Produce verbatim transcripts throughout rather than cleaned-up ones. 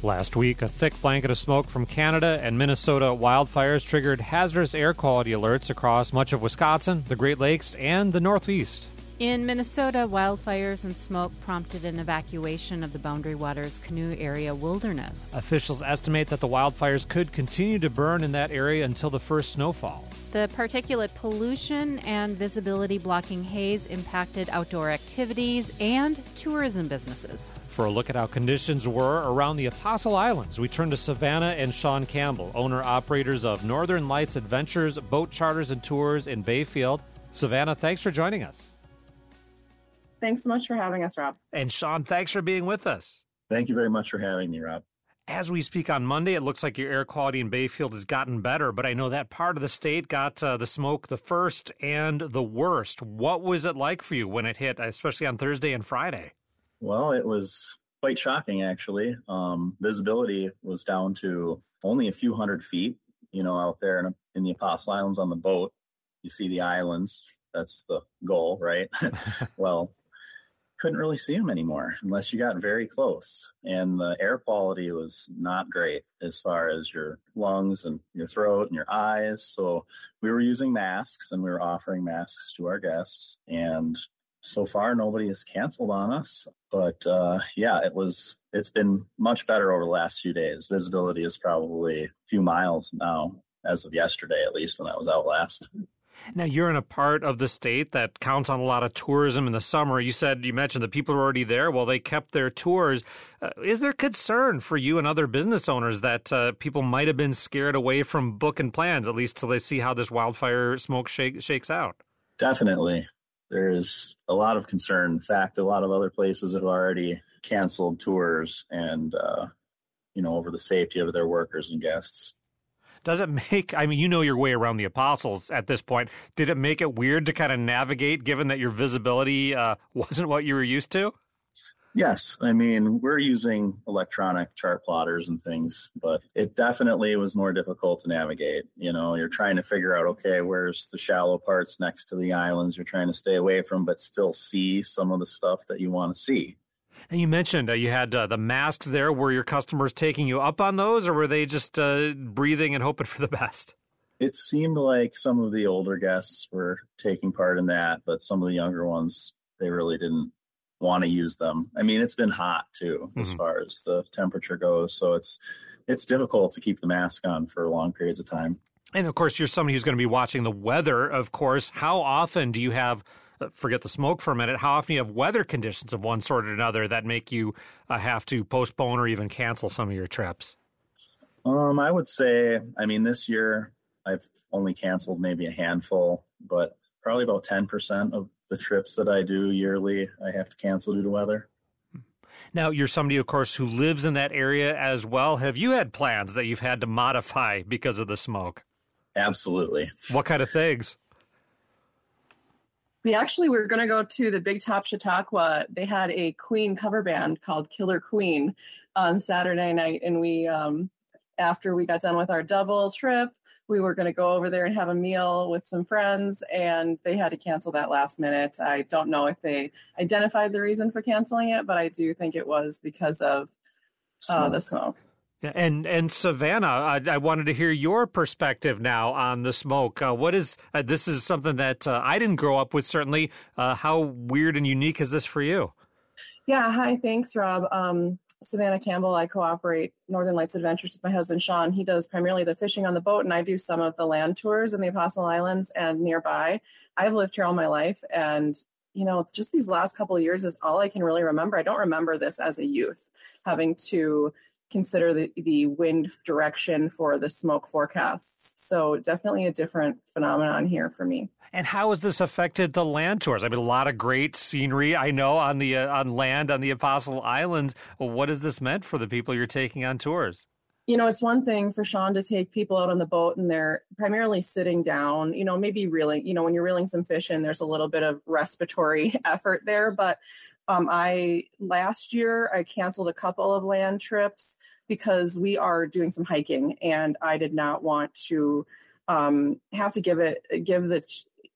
Last week, a thick blanket of smoke from Canada and Minnesota wildfires triggered hazardous air quality alerts across much of Wisconsin, the Great Lakes, and the Northeast. In Minnesota, wildfires and smoke prompted an evacuation of the Boundary Waters Canoe Area Wilderness. Officials estimate that the wildfires could continue to burn in that area until the first snowfall. The particulate pollution and visibility blocking haze impacted outdoor activities and tourism businesses. For a look at how conditions were around the Apostle Islands, we turn to Savannah and Sean Campbell, owner-operators of Northern Lights Adventures, boat charters and tours in Bayfield. Savannah, thanks for joining us. Thanks so much for having us, Rob. And Sean, thanks for being with us. Thank you very much for having me, Rob. As we speak on Monday, it looks like your air quality in Bayfield has gotten better, but I know that part of the state got uh, the smoke the first and the worst. What was it like for you when it hit, especially on Thursday and Friday? Well, it was quite shocking, actually. Um, visibility was down to only a few hundred feet, you know, out there in, in the Apostle Islands on the boat. You see the islands. That's the goal, right? Well, couldn't really see them anymore unless you got very close. And the air quality was not great as far as your lungs and your throat and your eyes. So we were using masks and we were offering masks to our guests. And so far, nobody has canceled on us. But uh, yeah, it was, it's been much better over the last few days. Visibility is probably a few miles now, as of yesterday, at least when I was out last. Now, you're in a part of the state that counts on a lot of tourism in the summer. You said, you mentioned that people are already there. Well, they kept their tours. Uh, is there concern for you and other business owners that uh, people might have been scared away from booking plans, at least till they see how this wildfire smoke shake, shakes out? Definitely. There is a lot of concern. In fact, a lot of other places have already canceled tours and, uh, you know, over the safety of their workers and guests. Does it make, I mean, you know your way around the Apostles at this point. Did it make it weird to kind of navigate, given that your visibility uh, wasn't what you were used to? Yes. I mean, we're using electronic chart plotters and things, but it definitely was more difficult to navigate. You know, you're trying to figure out, okay, where's the shallow parts next to the islands you're trying to stay away from, but still see some of the stuff that you want to see. And you mentioned uh, you had uh, the masks there. Were your customers taking you up on those, or were they just uh, breathing and hoping for the best? It seemed like some of the older guests were taking part in that, but some of the younger ones, they really didn't want to use them. I mean, it's been hot, too, mm-hmm. as far as the temperature goes. So it's it's difficult to keep the mask on for long periods of time. And, of course, you're somebody who's going to be watching the weather, of course. How often do you have forget the smoke for a minute, how often do you have weather conditions of one sort or another that make you uh, have to postpone or even cancel some of your trips? Um, I would say, I mean, this year I've only canceled maybe a handful, but probably about ten percent of the trips that I do yearly, I have to cancel due to weather. Now, you're somebody, of course, who lives in that area as well. Have you had plans that you've had to modify because of the smoke? Absolutely. What kind of things? We actually were going to go to the Big Top Chautauqua. They had a Queen cover band called Killer Queen on Saturday night. And we, um, after we got done with our double trip, we were going to go over there and have a meal with some friends. And they had to cancel that last minute. I don't know if they identified the reason for canceling it, but I do think it was because of uh, the smoke. And and Savannah, I, I wanted to hear your perspective now on the smoke. Uh, what is uh, this is something that uh, I didn't grow up with, certainly. Uh, how weird and unique is this for you? Yeah, hi, thanks, Rob. Um, Savannah Campbell, I cooperate Northern Lights Adventures with my husband, Sean. He does primarily the fishing on the boat, and I do some of the land tours in the Apostle Islands and nearby. I've lived here all my life, and you know, just these last couple of years is all I can really remember. I don't remember this as a youth, having to consider the, the wind direction for the smoke forecasts. So definitely a different phenomenon here for me. And how has this affected the land tours? I mean, a lot of great scenery, I know, on the uh, on land on the Apostle Islands. Well, what has this meant for the people you're taking on tours? You know, it's one thing for Sean to take people out on the boat and they're primarily sitting down, you know, maybe reeling, you know, when you're reeling some fish in, there's a little bit of respiratory effort there. But um, I, last year, I canceled a couple of land trips because we are doing some hiking and I did not want to um, have to give it, give the,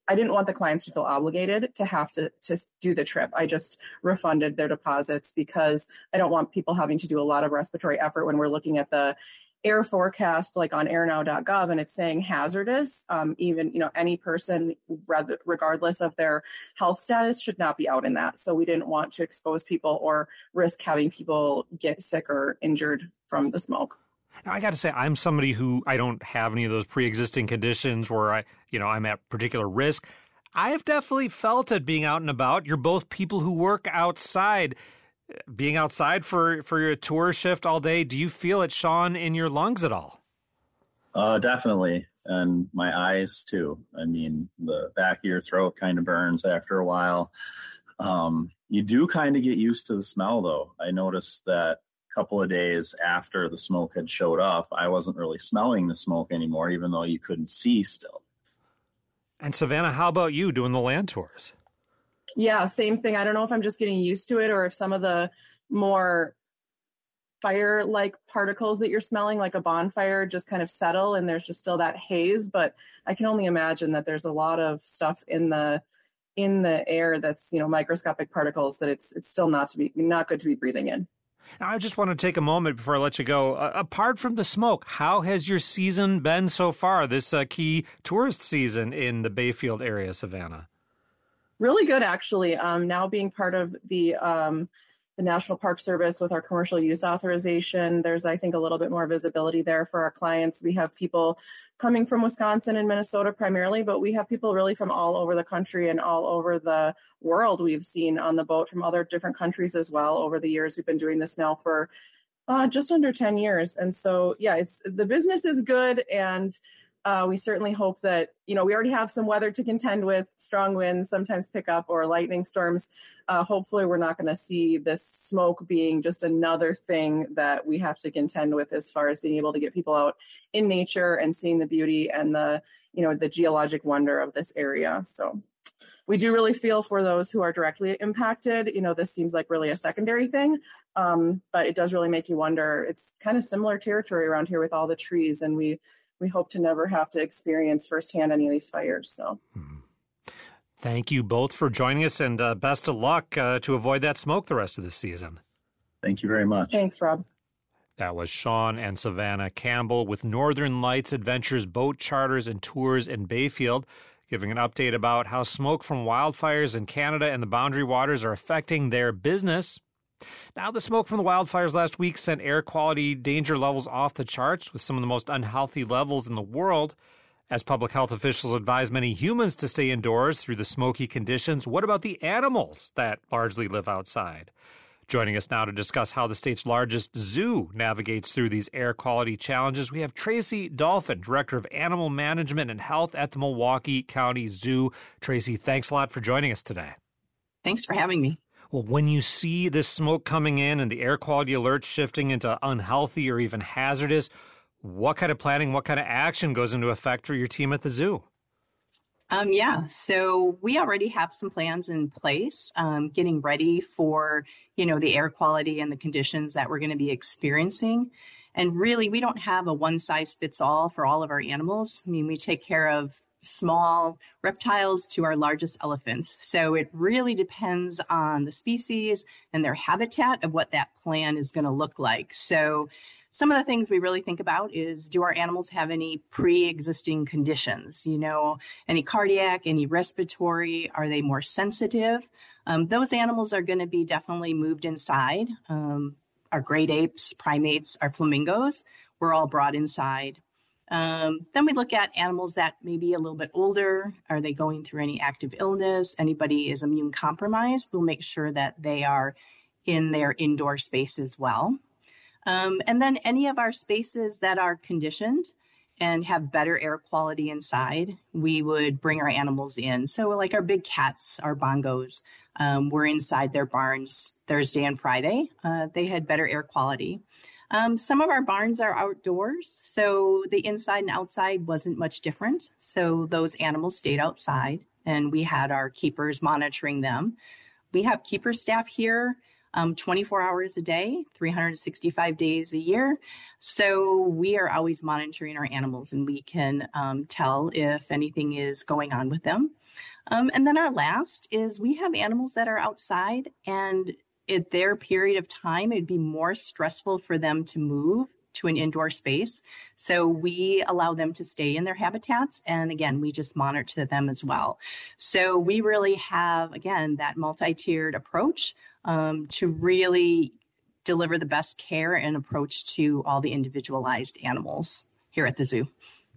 I didn't want the clients to feel obligated to have to, to do the trip. I just refunded their deposits because I don't want people having to do a lot of respiratory effort when we're looking at the air forecast, like on air now dot gov, and it's saying hazardous. Um, even, you know, any person, regardless of their health status, should not be out in that. So we didn't want to expose people or risk having people get sick or injured from the smoke. Now, I got to say, I'm somebody who I don't have any of those pre-existing conditions where I, you know, I'm at particular risk. I have definitely felt it being out and about. You're both people who work outside. Being outside for, for your tour shift all day, do you feel it, Sean, in your lungs at all? Uh, definitely. And my eyes, too. I mean, the back of your throat kind of burns after a while. Um, you do kind of get used to the smell, though. I noticed that a couple of days after the smoke had showed up, I wasn't really smelling the smoke anymore, even though you couldn't see still. And Savannah, how about you doing the land tours? Yeah, same thing. I don't know if I'm just getting used to it or if some of the more fire-like particles that you're smelling, like a bonfire, just kind of settle and there's just still that haze. But I can only imagine that there's a lot of stuff in the in the air that's, you know, microscopic particles that it's it's still not to be not good to be breathing in. Now, I just want to take a moment before I let you go. Uh, apart from the smoke, how has your season been so far, this uh, key tourist season in the Bayfield area, Savannah? Really good, actually. Um, now being part of the um, the National Park Service with our commercial use authorization, there's, I think, a little bit more visibility there for our clients. We have people coming from Wisconsin and Minnesota primarily, but we have people really from all over the country and all over the world we've seen on the boat from other different countries as well over the years. We've been doing this now for uh, just under ten years. And so, yeah, it's the business is good. And Uh, we certainly hope that, you know, we already have some weather to contend with, strong winds, sometimes pick up, or lightning storms. Uh, hopefully we're not going to see this smoke being just another thing that we have to contend with as far as being able to get people out in nature and seeing the beauty and the, you know, the geologic wonder of this area. So we do really feel for those who are directly impacted. You know, this seems like really a secondary thing, um, but it does really make you wonder. It's kind of similar territory around here with all the trees, and we We hope to never have to experience firsthand any of these fires. So, thank you both for joining us, and uh, best of luck uh, to avoid that smoke the rest of the season. Thank you very much. Thanks, Rob. That was Sean and Savannah Campbell with Northern Lights Adventures Boat Charters and Tours in Bayfield, giving an update about how smoke from wildfires in Canada and the Boundary Waters are affecting their business. Now, the smoke from the wildfires last week sent air quality danger levels off the charts with some of the most unhealthy levels in the world. As public health officials advise many humans to stay indoors through the smoky conditions, what about the animals that largely live outside? Joining us now to discuss how the state's largest zoo navigates through these air quality challenges, we have Tracy Dolphin, Director of Animal Management and Health at the Milwaukee County Zoo. Tracy, thanks a lot for joining us today. Thanks for having me. Well, when you see this smoke coming in and the air quality alerts shifting into unhealthy or even hazardous, what kind of planning, what kind of action goes into effect for your team at the zoo? Um, yeah, so we already have some plans in place, um, getting ready for, you know, the air quality and the conditions that we're going to be experiencing. And really, we don't have a one size fits all for all of our animals. I mean, we take care of small reptiles to our largest elephants. So it really depends on the species and their habitat of what that plan is going to look like. So some of the things we really think about is, do our animals have any pre-existing conditions? You know, any cardiac, any respiratory? Are they more sensitive? Um, those animals are going to be definitely moved inside. Um, our great apes, primates, our flamingos, we're all brought inside. Um, then we look at animals that may be a little bit older. Are they going through any active illness? Anybody is immune compromised? We'll make sure that they are in their indoor space as well. Um, and then any of our spaces that are conditioned and have better air quality inside, we would bring our animals in. So like our big cats, our bongos, um, we're inside their barns Thursday and Friday. Uh, they had better air quality. Um, some of our barns are outdoors, so the inside and outside wasn't much different. So those animals stayed outside, and we had our keepers monitoring them. We have keeper staff here um, twenty-four hours a day, three hundred sixty-five days a year. So we are always monitoring our animals, and we can um, tell if anything is going on with them. Um, and then our last is we have animals that are outside, and at their period of time, it'd be more stressful for them to move to an indoor space. So we allow them to stay in their habitats. And again, we just monitor them as well. So we really have, again, that multi-tiered approach um, to really deliver the best care and approach to all the individualized animals here at the zoo.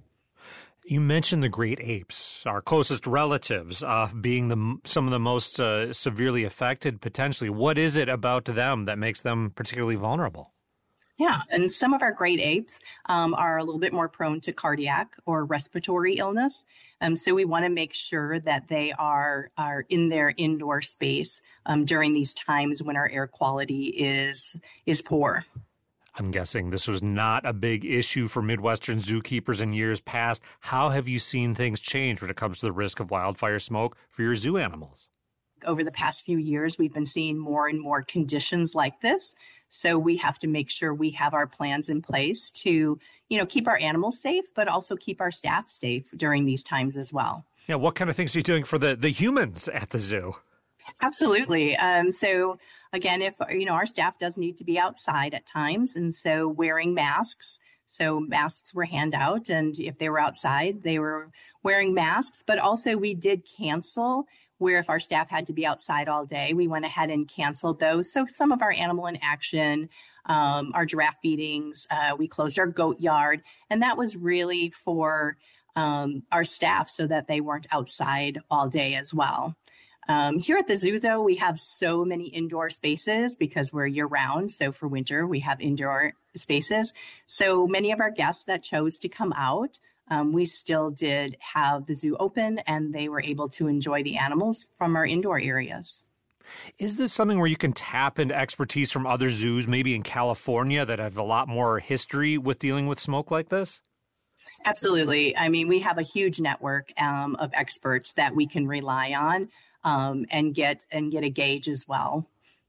You mentioned the great apes, our closest relatives, uh, being the some of the most uh, severely affected potentially. What is it about them that makes them particularly vulnerable? Yeah, and some of our great apes um, are a little bit more prone to cardiac or respiratory illness. Um, so we want to make sure that they are, are in their indoor space um, during these times when our air quality is is poor. I'm guessing this was not a big issue for Midwestern zookeepers in years past. How have you seen things change when it comes to the risk of wildfire smoke for your zoo animals? Over the past few years, we've been seeing more and more conditions like this. So we have to make sure we have our plans in place to, you know, keep our animals safe, but also keep our staff safe during these times as well. Yeah, what kind of things are you doing for the, the humans at the zoo? Absolutely. Um, so again, if, you know, our staff does need to be outside at times, and so wearing masks. So masks were hand out, and if they were outside, they were wearing masks. But also we did cancel where if our staff had to be outside all day, we went ahead and canceled those. So some of our animal in action, um, our giraffe feedings, uh, we closed our goat yard. And that was really for um, our staff so that they weren't outside all day as well. Um, here at the zoo, though, we have so many indoor spaces because we're year round. So for winter, we have indoor spaces. So many of our guests that chose to come out, Um, we still did have the zoo open, and they were able to enjoy the animals from our indoor areas. Is this something where you can tap into expertise from other zoos, maybe in California, that have a lot more history with dealing with smoke like this? Absolutely. I mean, we have a huge network um, of experts that we can rely on um, and get and get a gauge as well.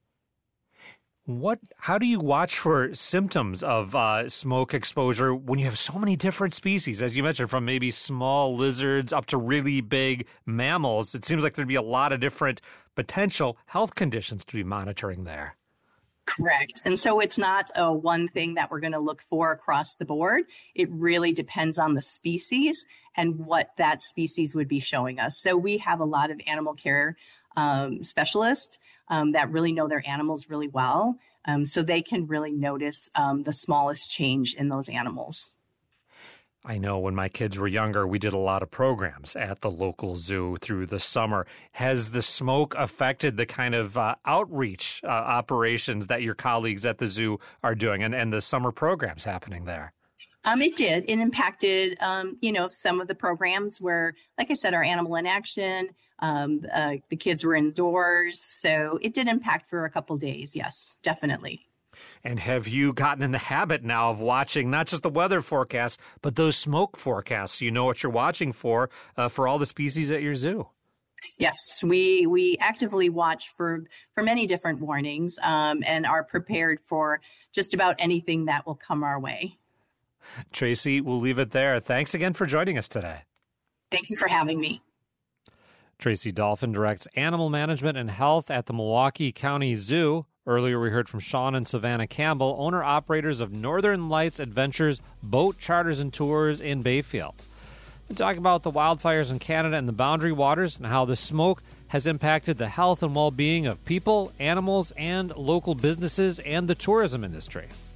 What? How do you watch for symptoms of uh, smoke exposure when you have so many different species, as you mentioned, from maybe small lizards up to really big mammals? It seems like there'd be a lot of different potential health conditions to be monitoring there. Correct. And so it's not a one thing that we're going to look for across the board. It really depends on the species and what that species would be showing us. So we have a lot of animal care um, specialists Um, that really know their animals really well. Um, so they can really notice um, the smallest change in those animals. I know when my kids were younger, we did a lot of programs at the local zoo through the summer. Has the smoke affected the kind of uh, outreach uh, operations that your colleagues at the zoo are doing and, and the summer programs happening there? Um, it did. It impacted, um, you know, some of the programs where, like I said, our animal in action, um, uh, the kids were indoors. So it did impact for a couple days. Yes, definitely. And have you gotten in the habit now of watching not just the weather forecasts, but those smoke forecasts? So you know what you're watching for uh, for all the species at your zoo? Yes, we we actively watch for, for many different warnings um, and are prepared for just about anything that will come our way. Tracy, we'll leave it there. Thanks again for joining us today. Thank you for having me. Tracy Dolphin directs animal management and health at the Milwaukee County Zoo. Earlier, we heard from Sean and Savannah Campbell, owner-operators of Northern Lights Adventures Boat Charters and Tours in Bayfield. We talk about the wildfires in Canada and the Boundary Waters and how the smoke has impacted the health and well-being of people, animals, and local businesses and the tourism industry.